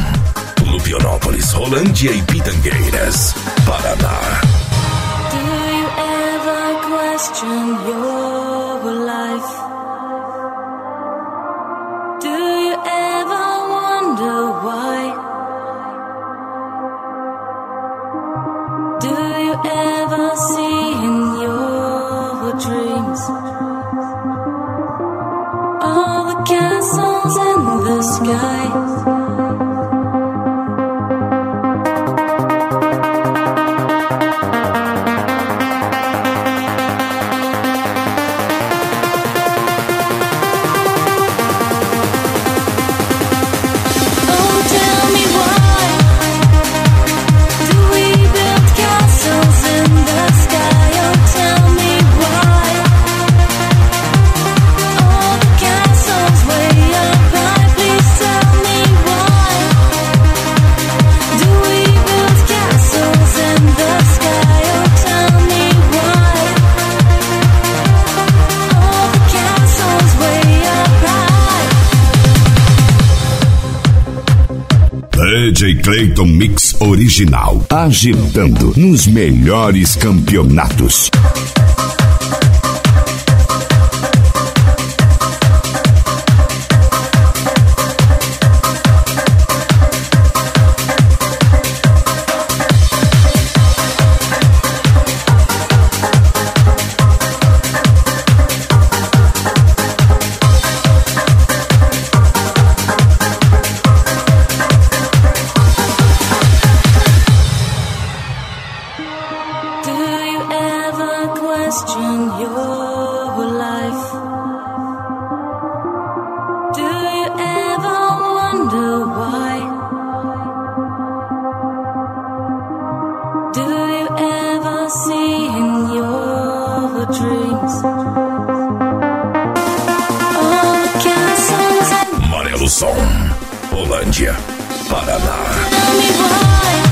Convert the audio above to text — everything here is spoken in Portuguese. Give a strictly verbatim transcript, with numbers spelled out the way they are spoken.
Lupionópolis, Rolândia e Pitangueiras, Paraná. Do you ever question your life? Do you ever wonder why? Do you ever see in your dreams all the castles in the sky? D J Clayton Mix Original, agitando nos melhores campeonatos. Amarelo Som, Rolândia, Paraná. Tell me why.